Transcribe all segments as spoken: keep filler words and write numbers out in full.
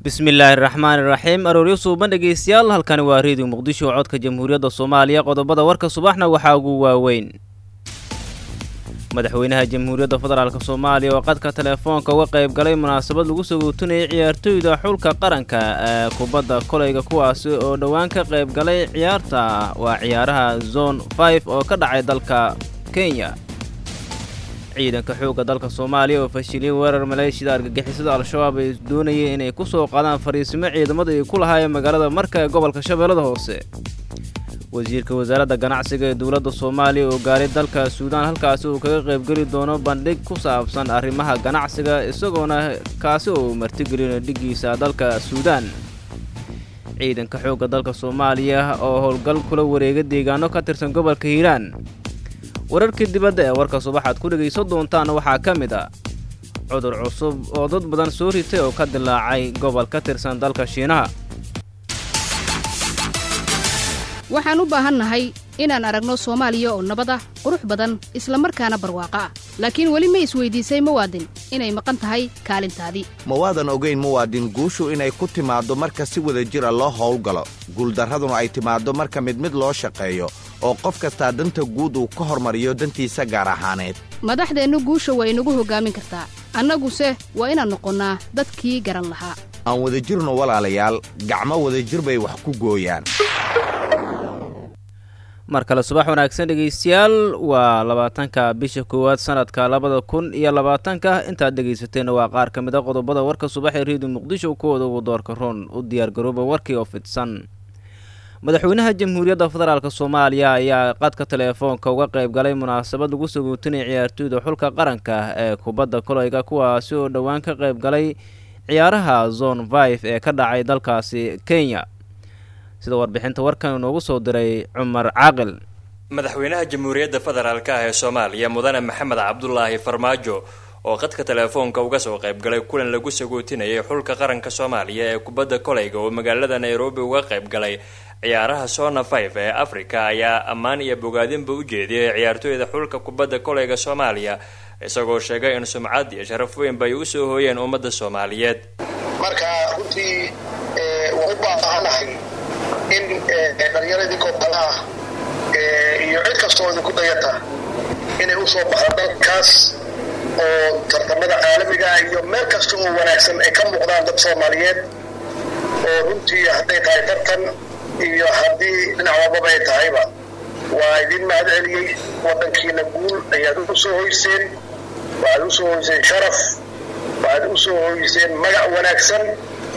bismillaahi raxmaani raxiim arooryo suuban dhegeystayaal halkani waa reediyo muqdisho codka jamhuuriyadda soomaaliya qodobada warka subaxna waxaa ugu waaweyn madaxweynaha jamhuuriyadda federaalk soomaaliya oo qadka teleefoonka uga qayb galay munaasabad lagu sagootinayay ciyaartooyda xulka qaranka ee kubadda kolayga kuwaasi oo dhowaan ka qayb galay ciyaarta waa ciyaaraha zone five oo ka dhacay dalka kenya ciidanka xoogga dalka Soomaaliya oo fashiliyay weerar maleeshiyada argagixisada al-shabaab ay doonayeen inay ku soo qaadaan fariisimo ciidamada ay ku lahaayeen magaalada Marka ee gobolka Shabeellada Hoose wasiirka wasaaradda ganacsiga ee dawladda Soomaaliya oo gaaray dalka Suudaan halkaas oo kaga qayb gali doono bandhig ku saabsan arrimaha ganacsiga isagoona kaasi oo martigelin dhigiisa dalka Suudaan ciidanka xoogga dalka Soomaaliya oo howlgal kula wareegay deegaano ka tirsan gobolka Hiiraan wararkii dibadda ee warka subaxaad ku dhageysan doontaan waxaa ka mid ah cudur cusub oo dad badan soo ritay oo ka dilaacay gobol ka tirsan dalka Shiinaha waxaan u baahannahay inaan aragno Soomaaliya oo nabad ah qurux badan isla markaana barwaaqo ah laakiin wali ma isweydiisay muwaadin inay maqan tahay kaalintaadii mawaadan ogeyn muwaadin guushu inay ku timaado marka si wada jir ah loo howlgalo guuldarraduna ay timaado marka mid mid loo shaqeeyo oo qof kastaa danta guud uu ka hormariyo dantiisa gaar ahaaneed madaxdeennu guusha way inagu hoggaamin kartaa annaguse waa inaan noqonnaa dadkii garan lahaa aan wada jirno walaalayaal gacmo wada jir bay wax ku gooyaan mar kale subax wanaagsan dhegeystayaal waa labaatanka bisha koowaad sanadka labada kun iyo labaatanka intaad dhegeysateen waa qaar ka mid ah qodobada warka subax ee reediyo muqdisho kuwada ugu doorka roon u diyaar garooba warkii oo fidsan madaxweynaha jamhuuriyadda federaalk Soomaaliya ayaa qadka teleefoonka uga qayb galay munaasabad lagu sagootinay ciyaartooyda xulka qaranka ee kubadda kolayga kuwaasi oo dhowaan ka qayb galay ciyaaraha zone five ee ka dhacay dalkaasi Kenya sida warbixinta warkan inoogu soo diray Cumar Caaqil madaxweynaha jamhuuriyadda federaalk ee Soomaaliya mudane Maxamed Cabdullaahi Farmaajo oo qadka teleefoonka uga soo qayb galay kulan lagu sagootinayay xulka qaranka Soomaaliya ee kubadda kolayga oo magaalada Nairobi uga qayb galay ciyaaraha Zone five ee Afrika ayaa ammaan iyo bogaadinba u jeediyay ciyaartooyda xulka kubadda kolayga Soomaaliya isagoo sheegay in sumcad iyo sharaf weyn bay u soo hooyeen ummadda Soomaaliyeed marka runtii ee u baahanahay in dhalinyaradii kooxaha ee iyo cid kastoo ku dayata inay u soo baxaan dalkaas oo tartamada caalamiga iyo meel kasta oo wanaagsan ay ka muuqdaan dad Soomaaliyeed oo runtii hadday tahay tartan iyo haddii dhinac walbaba ay tahayba waa idin mahad celiyey waddankiina guul ayaad u soo hoyseen waxaad u soo hoyseen sharaf waxaad u soo hoyseen magac wanaagsan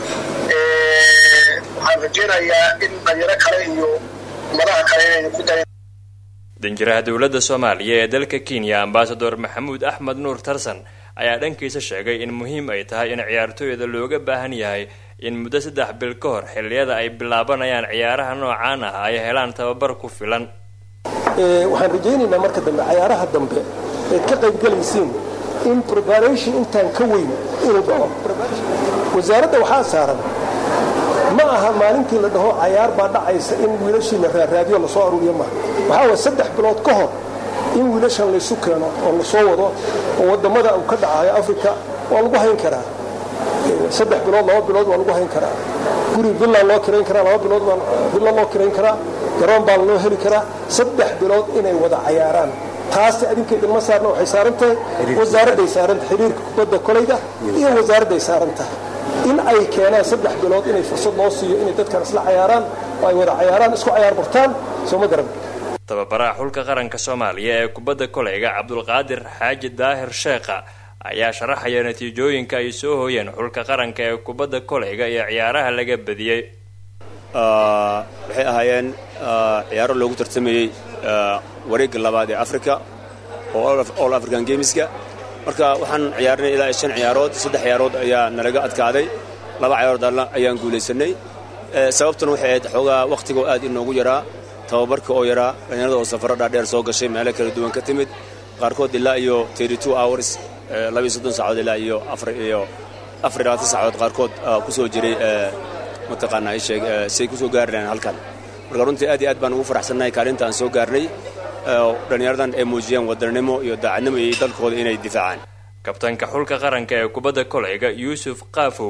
waxaan rajeynayaa in dhalinyaro kale iyo madaxa kale inay ku dayan danjiraha dowladda Soomaaliya ee dalka Kenya ambassador Maxamuud Axmed Nuur Tarsan ayaa dhankiisa sheegay in muhiim ay tahay in ciyaartooyda looga baahan yahay in muddo saddex bil ka hor xilliyada ay bilaabanayaan ciyaaraha noocaan ah ay helaan tababar ku filan ee waxaan rajeynaynaa marka dambe ciyaaraha dambe ee ka qayb galaysiin in preparation intaan ka weyn inuu dhaco wasaaradda waxaa saaran ma aha maalintii la dhaho ciyaar baa dhacaysa in wiilashiina raaraadiyo la soo aruuriyo ma waxa waa saddex bilood ka hor in wiilashan la isu keeno oo la soo wado oo wadamada uu ka dhacayo Afrika waa lagu hayn karaa saddex bilood laba bilood waa lagu hayn karaa guri villa loo kireyn karaa laba bilood waa villa loo kireyn karaa garoon baa loo heli karaa saddex bilood inay wada ciyaaraan taas adinkeeda ma saarno waxay saaran tahay wasaaradda saaran xiriirka kubadda kolayga iyo wasaaradda saaran tahay in ay keenaan saddex bilood inay fursad loo siiyo inay dadkan isla ciyaaraan oo ay wada ciyaaraan isku ciyaar bartaan soo ma garan tababaraha xulka qaranka Soomaaliya ee kubadda kolayga Cabdulqaadir Xaaji Daahir Sheekha ayaa sharaxaya natiijooyinka ay soo hooyeen xulka qaranka ee kubadda kolayga iyo ciyaaraha laga badiyay ah waxay ahaayeen ciyaaro loogu tartamayay wareegga labaad ee Afrika oo All African Gameska marka waxaan ciyaarnay ilaa shan ciyaarood saddex ciyaarood ayaa nalaga adkaaday laba ciyaarood ayaan guuleysanay sababtuna waxay ahayd xogaa waqtiga aad inoogu yaraa tababarka oo yaraa dhalinyarada oo safarada dheer soo gashay meelo kala duwan ka timid qaarkood ilaa iyo thirty-two hours laba iyo soddon saacadood ilaa iyo afar iyo afar iyo labaatan saacadood qaarkood ku soo jiray mataqaanaa ay sheeg say ku soo gaarnaan halkan marka runtii aad iyo aad baan ugu faraxsanahay kaalinta aan soo gaarnay dhalinyaradan ay muujiyeen wadanimo iyo daacadnimo iyo dalkooda inay difaacaan kabtanka xulka qaranka ee kubadda kolayga Yuusuf Qaafow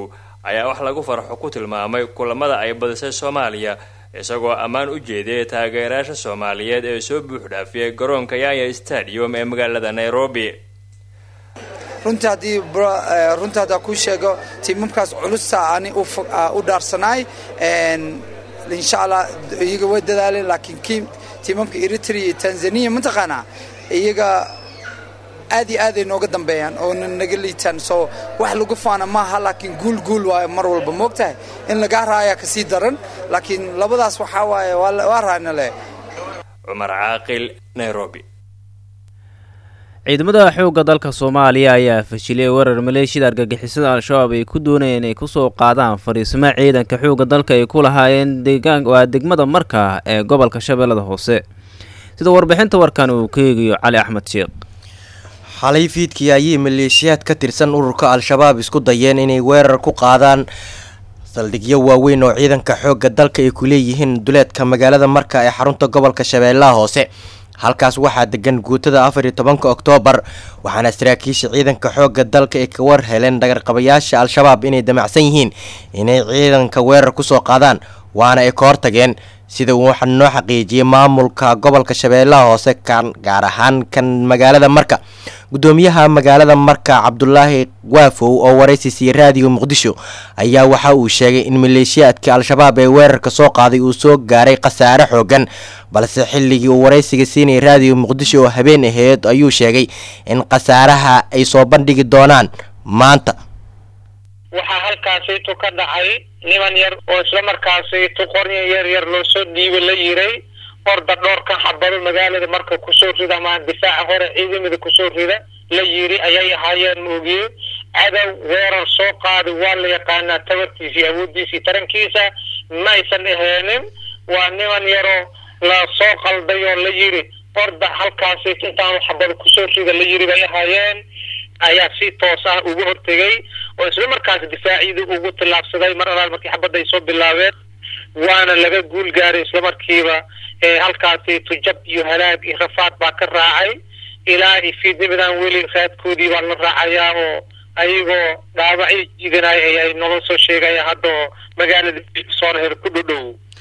ayaa wax lagu farxo ku tilmaamay kulamada ay badisay soomaaliya isagoo ammaan u jeediyay taageerayaasha soomaaliyeed ee soo buuxdhaafiyay garoonka Nyayo Stadium ee magaalada Nairobi. runtii haddii runtii hadda ku sheego tiimamkaas culusa ani u dhaarsanay insha Allah iyaga way dadaaleen laakiin tiimamka Eritrea iyo Tanzania mantaqana iyaga aad iyo aad ay nooga dambeeyaan oo naga liitaan soo wax lagu faana maaha laakiin guul guul waa mar walba moogtahay in laga raaya ka sii daran laakiin labadaas waxa waaye waa raana leh. Umar Caaqil, Nairobi. ciidamada xoogga dalka Soomaaliya ayaa fashilay weerar maleeshiyada argagixisada Al-Shabaab ay ku doonayeen inay ku soo qaadaan fariisimo ciidanka xoogga dalka ay ku lahaayeen deegaanka waa degmada Marka ee gobolka Shabeellada Hoose. sida warbixinta warkan uu ka eegayo Cali Axmed Sheekh. xalay fiidkii ayay maleeshiyaad ka tirsan ururka Al-Shabaab isku dayeen inay weerar ku qaadaan saldhigyo waaweyn oo ciidanka xoogga dalka ay ku leeyihiin duleedka magaalada Marka ee xarunta gobolka Shabeellaha Hoose. halkaas waxaa degan guutada afar iyo tobanka Oktoobar waxaana saraakiisha ciidanka xoogga dalka ay ka war heleen dhagarqabayaasha Al-Shabaab inay damacsan yihiin inay ciidanka weerar ku soo qaadaan waana ay ka hortageen sida uu waxa noo xaqiijiyay maamulka gobolka Shabeellaha Hoose kan gaar ahaan kan magaalada Marka. gudoomiyaha magaalada Marka Cabdullaahi Waafow oo wareysi si raadiyo Muqdisho ayaa waxa uu sheegay in maleeshiyaadka Al-Shabaab ee weerarka soo qaaday uu soo gaaray khasaare xoogan balse xilligii uu wareysiga siinay raadiyo Muqdisho oo habeen aheed ayuu sheegay in khasaaraha ay soo bandhigi doonaan maanta. waxaa halkaasi tu ka dhacay niman yar oo isla markaasi tu qoryo yar yar loo soo dhiibay la yiray orda dhowr ka xabado magaalada Marka ku soo rida ma difaaca hore ciidamada ku soo rida la yiri ayay ahaayeen moogiye cadow weerar soo qaaday waa la yaqaanaa tabartiisa awoodiisa tarankiisa ma aysan aheenin waa niman yaro la soo qalday oo la yiri orda halkaasi intaan xabado ku soo rida la yiri bay ahaayeen ayaa si toos ah ugu hortagay oo isla markaas difaaciidu ugu tilaabsaday mar alaal markii xabada ay soo bilaabeen waana laga guul gaaray isla markiiba ee halkaasi tujab iyo halaag iyo rafaad baa ka raacay ilaa fiidnimadan weli raadkoodii baa la raacayaa oo ayagoo dhaawacyo jiidanay ay nolol soo sheegaya hadda magaalada soo heer ku dhow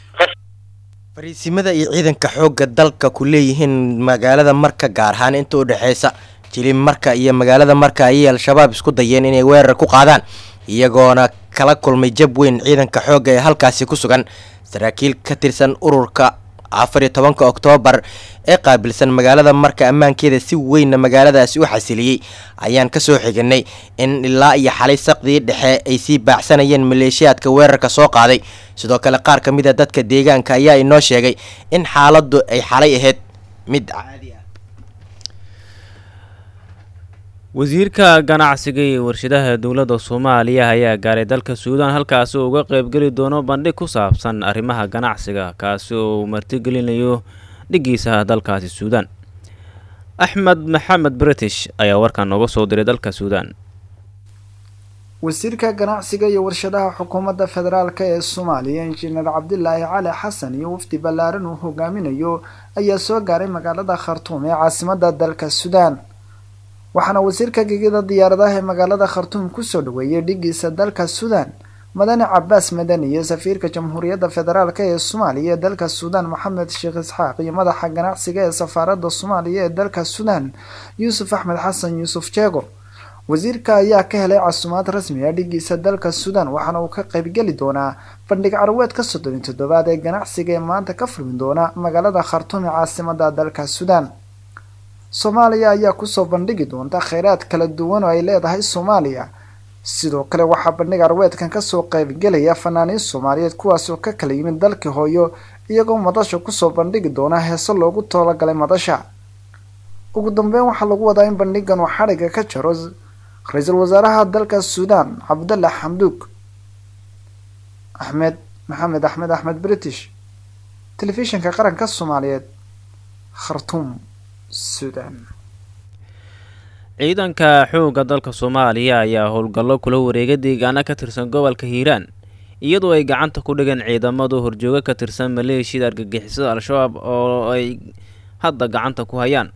fariisimada iyo ciidanka xoogga dalka ku leeyihiin magaalada Marka gaar ahaan inta u dhaxeysa jilin Marka iyo magaalada Marka ayay Al-Shabaab isku dayeen inay weerar ku qaadaan iyagoona kala kulmay jab weyn ciidanka xoogga ee halkaasi ku sugan. saraakiil ka tirsan ururka afar iyo tobanka Oktoobar ee qaabilsan magaalada Marka ammaankeeda si weyn magaaladaasi u xasiliyay ayaan ka soo xignay in ilaa iyo xalay saqdii dhexe ay si baacsanayeen maleeshiyaadka weerarka soo qaaday. sidoo kale qaar ka mid ah dadka deegaanka ayaa inoo sheegay in xaaladdu ay xalay ahayd mid caadi ah. wasiirka ganacsiga iyo warshadaha dowladda Soomaaliya ayaa gaaray dalka Suudaan halkaas oo uga qayb gali doono bandhig ku saabsan arrimaha ganacsiga kaasi oo martigelinayo dhigiisa dalkaasi Suudaan. Axmed Maxamed British ayaa warkan nooga soo diray dalka Suudaan. wasiirka ganacsiga iyo warshadaha xukuumadda federaalka ee Soomaaliya Injineer Cabdullaahi Cali Xasan iyo wafdi ballaaran uu hogaaminayo ayaa soo gaaray magaalada Khartoum ee caasimadda dalka Suudaan. waxaana wasiirka gegida diyaaradaha ee magaalada Khartoum ku soo dhaweeyay dhigiisa dalka Suudaan Madani Cabbaas Madani iyo safiirka Jamhuuriyadda Federaalka ee Soomaaliya ee dalka Suudaan Maxamed Sheekh Isxaaq iyo madaxa ganacsiga ee safaaradda Soomaaliya ee dalka Suudaan Yuusuf Axmed Xasan Yuusuf Jeego. wasiirka ayaa ka helay casuumaad rasmi ah dhigiisa dalka Suudaan waxaana uu ka qayb gali doonaa bandhig carweed ka soddon iyo toddobaad ee ganacsiga ee maanta ka furmi doona magaalada Khartoum ee caasimadda dalka Suudaan. Soomaaliya ayaa ku soo bandhigi doonta kheyraad kala duwan oo ay leedahay Soomaaliya. sidoo kale waxaa bandhig carweedkan ka soo qayb galaya fanaaniin Soomaaliyeed kuwaas oo ka kala yimid dalka hooyo iyagoo madasha ku soo bandhigi doona heeso loogu talagalay madasha. ugu dambeyn waxaa lagu wadaa in bandhigan uu xariga ka jaro ra'iisul wasaaraha dalka Suudaan Cabdulla Xamduug. Axmed Maxamed Axmed Axmed British telefishinka qaranka Soomaaliyeed Khartoum Suudaan. ciidanka xoogga dalka Soomaaliya ayaa howlgallo kula wareegay deegaano ka tirsan gobolka Hiiraan iyadoo ay gacanta ku dhigeen ciidamada horjooga ka tirsan maleeshiyada argagixisada Al-Shabaab oo ay hadda gacanta ku hayaan.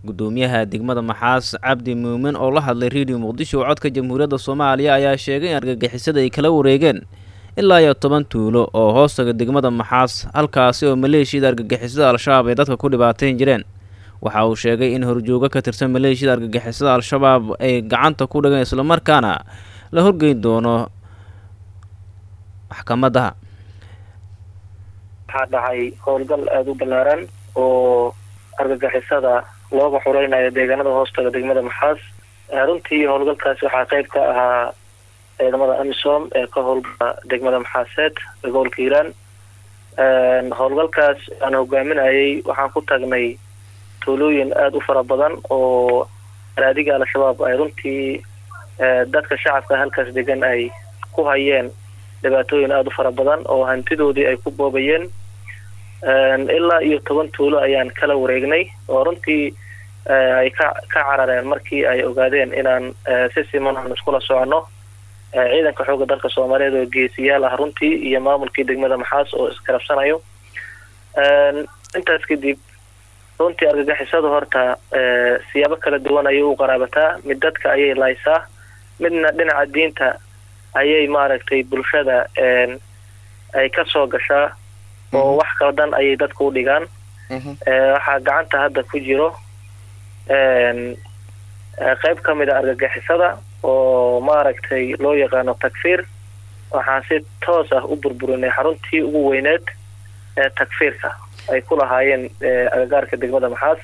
gudoomiyaha degmada maxaas cabdi muumin oo la hadlay radio muqdisho oo codka jamhuuriyadda soomaaliya ayaa sheegay in argagixisada ay kala wareegeen ilaa iyo toban tuulo oo hoostaga degmada maxaas halkaasi oo maleeshiyada argagixisada al-shabaab ay dadka ku dhibaateyn jireen waxa uu sheegay in horjoogo ka tirsan maleeshiyada argagixisada al-shabaab ay gacanta ku dhageen islamarkaana la horgeyn doono maxkamadaha. waxaa dhacay howlgal aada u ballaaran oo argagixisada looga xureynayo deegaanada hoostaga degmada maxaas. runtii howlgalkaasi waxaa qayb ka ahaa ciidamada amisom ee ka howlgala degmada maxaaseed ee gobolka hiiraan. howlgalkaas aan hogaaminayay waxaan ku tagnay tuulooyin aada u fara badan oo raadiga al-shabaab ay runtii dadka shacabka halkaas degan ay ku hayeen dhibaatooyin aada u fara badan oo hantidoodii ay ku boobayeen. ilaa iyo toban tuulo ayaan kala wareegnay oo runtii ay ka ka carareen markii ay ogaadeen inaan si siman aan iskula socono ciidanka xoogga dalka soomaaliyeed oo geesiyaal ah runtii iyo maamulkii degmada maxaas oo iskarabsanayo. intaas kadib runtii argagixisadu horta siyaabo kala duwan ayay u qaraabataa. mid dadka ayay laysaa, midna dhinaca diinta ayay maaragtay bulshada ay ka soo gashaa oo wax qaldan ayay dadku u dhigaan. waxaa gacanta hadda ku jiro qayb ka mid a argagixisada oo maaragtay loo yaqaano takfiir. waxaan si toos ah u burburinay xaruntii ugu weyneed ee takfiirka ay ku lahaayeen agagaarka degmada maxaas.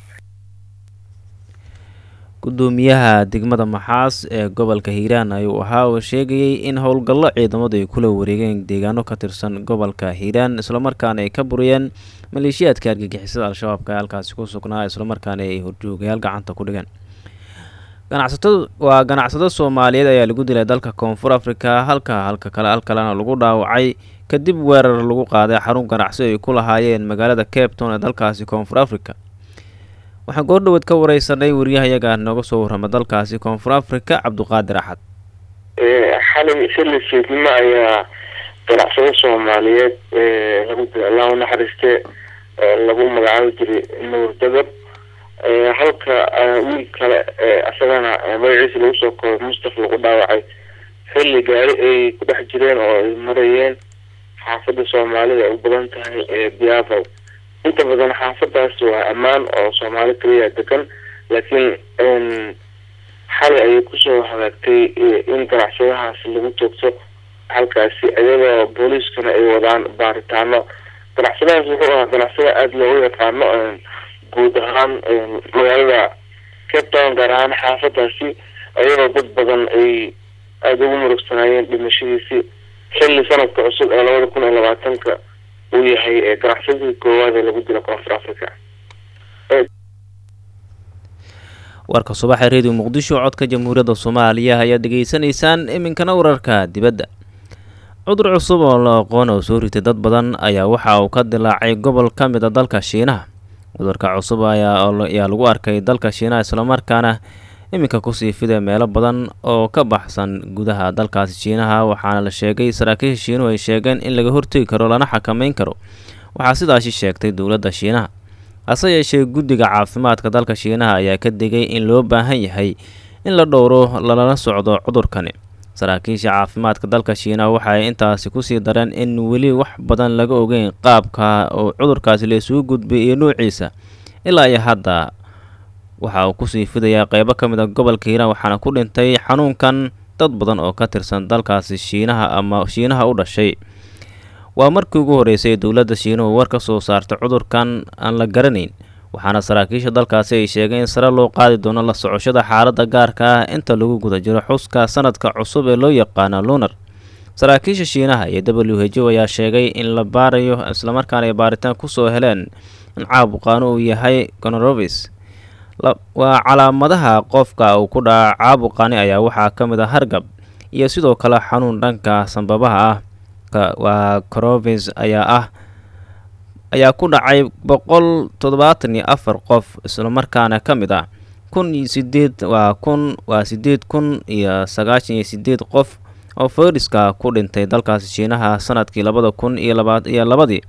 gudoomiyaha degmada maxaas ee gobolka hiiraan ayuu ahaa oo sheegayay in howlgallo ciidamadu ay kula wareegeen deegaano ka tirsan gobolka hiiraan islamarkaana ay ka buriyeen maleeshiyaadka argagixisada al-shabaabka ee halkaasi ku sugnaa islamarkaana ay horjoogayaal gacanta ku dhigeen. ganacsatada waa ganacsado soomaaliyeed ayaa lagu dilay dalka koonfur afrika halka halka kale halkalena lagu dhaawacay kadib weerar lagu qaaday xarun ganacsi ay ku lahaayeen magaalada Cape Town ee dalkaasi koonfur afrika. waxaan goordhoweed ka wareysanay wariyahayaga nooga soo warrama dalkaasi koonfur afrika cabduqaadir axad. xalay xilli fiidnimo ayaa ganacsado soomaaliyeed lagu dilay allah u naxariiste lagu magacaabi jiray nuur dadab halka wiil kale asagana magaciisa lagu soo koobay mustafa lagu dhaawacay xilli gaari ay ku dhex jireen oo ay marayeen xaafadda soomaalida ay u badan tahay ee biyaafo. inta badan xaafadaas waa ammaan oo soomaali kaliya degan, laakiin xalay ayay kusoo hagaagtay in ganacsadahaas lagu toogto halkaasi iyadoo booliiskana ay wadaan baaritaano. ganacsadahaas wuxuu ahaa ganacsada aada loogu yaqaano guud ahaan magaalada Cape Town, gaar ahaan xaafadaasi iyadoo dad badan ay aada ugu murugsanaayeen dhimashadiisii xilli sanadka cusub ee labada kun iyo labaatanka uu yahay ganacsadii koowaad ee lagu dila koonfur afrika. warka subaxa radio muqdisho codka jamhuuriyadda soomaaliya ayaa dhageysanaysaan. iminkana wararka dibadda. cudur cusub oo la aqoon oo soo ritay dad badan ayaa waxa uu ka dilaacay gobol ka mid a dalka shiinaha. cudurka cusub ayaa ayaa lagu arkay dalka shiinaha islamarkaana iminka kusii fida meelo badan oo ka baxsan gudaha dalkaasi shiinaha, waxaana la sheegay saraakiisha shiinuhu ay sheegeen in laga hortegi karo lana xakameyn karo. waxaa sidaasi sheegtay dowladda shiinaha. hase yeeshee guddiga caafimaadka dalka shiinaha ayaa ka digay in loo baahan yahay in la dhowro lalana socdo cudurkani. saraakiisha caafimaadka dalka shiinaha waxa ay intaasi kusii dareen in weli wax badan laga ogeyn qaabka oo cudurkaasi la isugu gudbay iyo nuuciisa. ilaa iyo hadda waxa uu kusii fidayaa qeybo ka mid a gobolka hiiraan, waxaana ku dhintay xanuunkan dad badan oo ka tirsan dalkaasi shiinaha ama shiinaha u dhashay. waa markii ugu horeysay dowladda shiinuhu war ka soo saartay cudurkan aan la garanayn, waxaana saraakiisha dalkaasi ay sheegeen in sare loo qaadi doono la socoshada xaaladda gaarka ah inta lagu guda jiro xuska sanadka cusub ee loo yaqaano lunar. saraakiisha shiinaha iyo w h o ayaa sheegay in la baarayo islamarkaana ay baaritaan kusoo heleen in caabuqaanu uu yahay coronavirus. waa calaamadaha qofka uu ku dhaca caabuqani ayaa waxaa ka mid a hargab iyo sidoo kale xanuun dhanka sanbabaha ah. waa coronavirus ayaa ah ayaa ku dhacay boqol toddobaatan iyo afar qof islamarkaana ka mid ah kun iyo sideed waa kun waa sideed kun iyo sagaashan iyo sideed qof oo fayraska ku dhintay dalkaasi shiinaha sanadkii labada kun iyo labaad iyo labadii.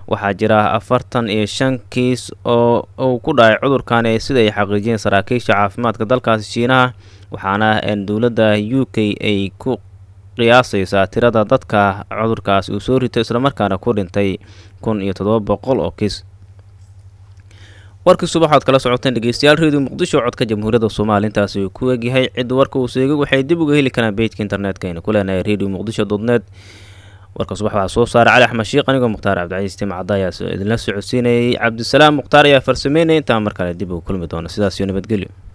waxaa jira afartan iyo shan kiis oo uu ku dhacay cudurkan ee sida ay xaqiijiyeen saraakiisha caafimaadka dalkaasi shiinaha waxaana dowladda u k ay ku qiyaasaysaa tirada dadka cudurkaas uu soo ritay islamarkaana ku dhintay kun iyo toddoba boqol oo kiis. warkii subax ood kala socoteen dhegeystayaal reediyo muqdisho codka jamhuuriyadda soomaaliya intaasi uu ku egyahay cid warka uu seegay waxay dib uga heli karaan page-ka internetka aynu ku leenahay radio muqdisho dot net. warka subax waxaa soo saaray cali axmed shiiq anigoo mukhtaar cabdicasiis timcadda ayaa idinla socodsiinayay cabdisalaam mukhtaar ayaa farsameynaya intaan mar kale dib ugu kulmi doona sidaas iyo nabadgelyo.